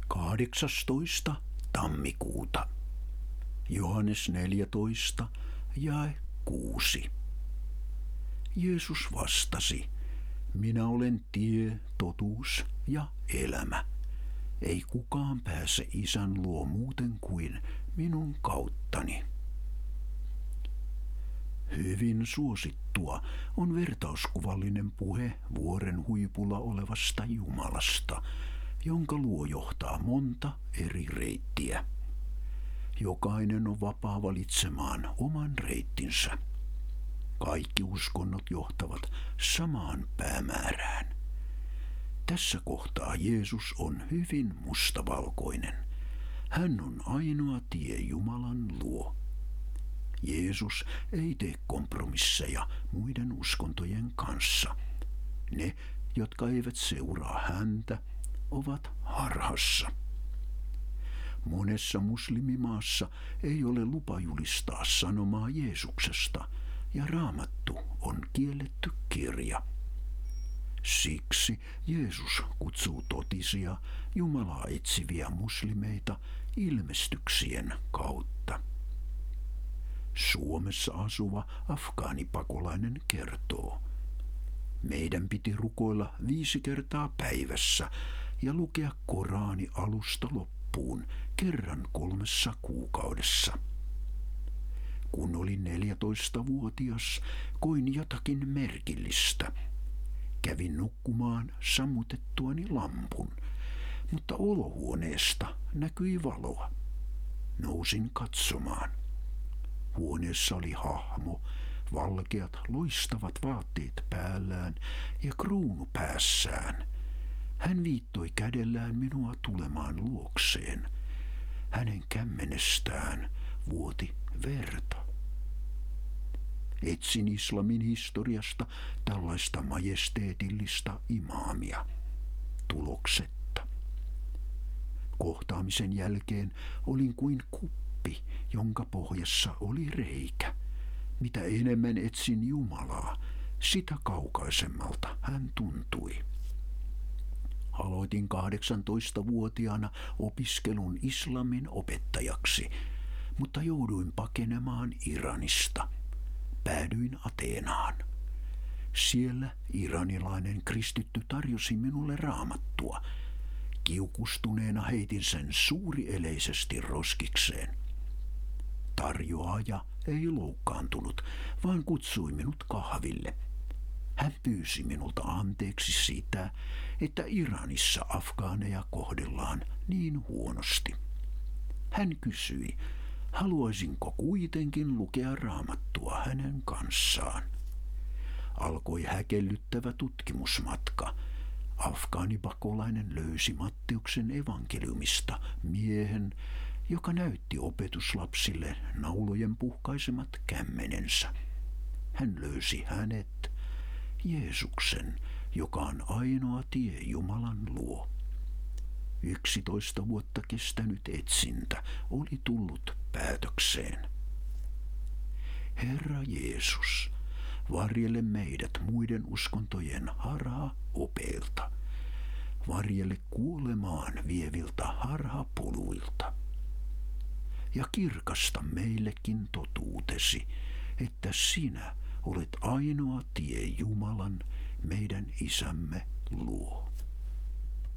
18. tammikuuta. Johannes 14, jae 6. Jeesus vastasi, minä olen tie, totuus ja elämä. Ei kukaan pääse Isän luo muuten kuin minun kauttani. Hyvin suosittua on vertauskuvallinen puhe vuoren huipulla olevasta Jumalasta, jonka luo johtaa monta eri reittiä. Jokainen on vapaa valitsemaan oman reittinsä. Kaikki uskonnot johtavat samaan päämäärään. Tässä kohtaa Jeesus on hyvin mustavalkoinen. Hän on ainoa tie Jumalan luo. Jeesus ei tee kompromisseja muiden uskontojen kanssa. Ne, jotka eivät seuraa häntä, ovat harhassa. Monessa muslimimaassa ei ole lupa julistaa sanomaa Jeesuksesta, ja Raamattu on kielletty kirja. Siksi Jeesus kutsuu totisia Jumalaa etsiviä muslimeita ilmestyksien kautta. Suomessa asuva afgaanipakolainen kertoo, meidän piti rukoilla 5 kertaa päivässä ja lukea Korani alusta loppuun kerran 3 kuukaudessa. Kun olin 14-vuotias, koin jotakin merkillistä. Kävin nukkumaan sammutettuani lampun, mutta olohuoneesta näkyi valoa. Nousin katsomaan. Huoneessa oli hahmo, valkeat loistavat vaatteet päällään ja kruunu päässään. Hän viittoi kädellään minua tulemaan luokseen. Hänen kämmenestään vuoti verta. Etsin islamin historiasta tällaista majesteetillista imaamia. Tuloksetta. Kohtaamisen jälkeen olin kuin kuppi, jonka pohjassa oli reikä. Mitä enemmän etsin Jumalaa, sitä kaukaisemmalta hän tuntui. Aloitin 18-vuotiaana opiskelun islamin opettajaksi, mutta jouduin pakenemaan Iranista. Päädyin Ateenaan. Siellä iranilainen kristitty tarjosi minulle Raamattua. Kiukustuneena heitin sen suurieleisesti roskikseen. Tarjoaja ei loukkaantunut, vaan kutsui minut kahville. Hän pyysi minulta anteeksi sitä, että Iranissa afgaaneja kohdellaan niin huonosti. Hän kysyi, haluaisinko kuitenkin lukea Raamattua hänen kanssaan. Alkoi häkellyttävä tutkimusmatka. Afgaanipakolainen löysi Matteuksen evankeliumista miehen, joka näytti opetuslapsille naulojen puhkaisemat kämmenensä. Hän löysi hänet, Jeesuksen, joka on ainoa tie Jumalan luo. 11 vuotta kestänyt etsintä oli tullut päätökseen. Herra Jeesus, varjele meidät muiden uskontojen harhaopeilta. Varjele kuolemaan vieviltä harhapoluilta. Ja kirkasta meillekin totuutesi, että sinä olet ainoa tie Jumalan, meidän Isämme luo.